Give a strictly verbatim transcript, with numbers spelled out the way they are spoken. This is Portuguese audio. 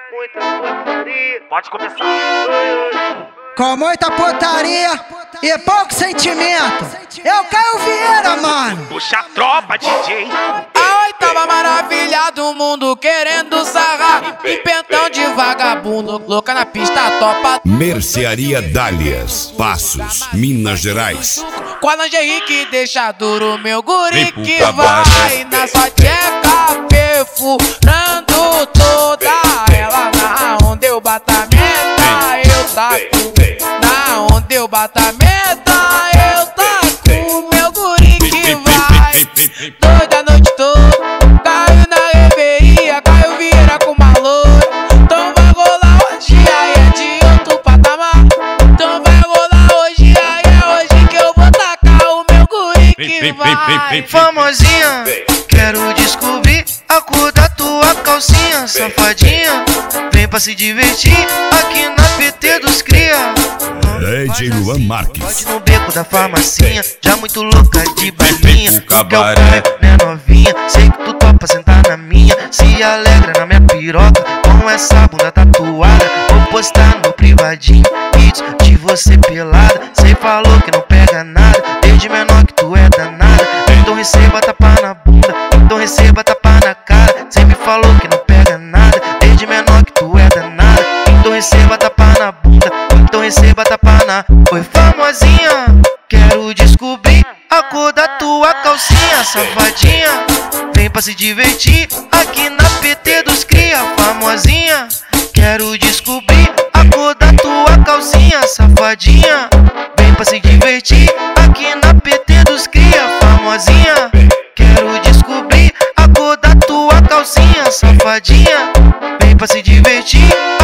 muita putaria. Pode começar. Com muita putaria e pouco sentimento. Eu Caio Vieira, mano. Puxa a tropa, D J. A oitava maravilha do mundo querendo sarrar. E pentão de vagabundo, louca na pista, topa. Mercearia Dálias, Passos, Minas Gerais. Com a lingerie que deixa duro meu guri que vai na sua tcheca perfurando toda ela. Na onde eu bato a meta, eu taco. Na onde eu bato a meta, eu taco. Meu guri que vai doida a noite toda. Caiu na reveria, Caio Vieira com uma loura. Então vai rolar hoje, aí é de outro patamar. Então vai rolar hoje, aí é hoje que eu vou tacar o meu guri que vai. Famosinha, quero descobrir a cor da tua calcinha. Safadinha, vem pra se divertir aqui na P T dos cria. D J Luan Marques. Pode no beco da farmacinha, já muito louca de balinha. O cabaré, minha novinha, sei que tu topa sentar na minha. Se alegra na minha piroca, com essa bunda tatuada. Vou postar no privadinho, vídeos de você pelada. Cê falou que não pega nada, desde menor que tu é danada. Então receba tapa na bunda, então receba tapa na cara. Cê me falou que não pega nada, desde menor que tu é danada. Então receba tapa na bunda, então receba tapa na... Oi famosinha, quero descobrir a cor da tua calcinha. Safadinha, vem pra se divertir aqui na P T dos cria. Famosinha, quero descobrir a cor da tua calcinha. Safadinha, vem pra se divertir aqui na P T dos cria. Famosinha, quero descobrir a cor da tua calcinha. Safadinha, vem pra se divertir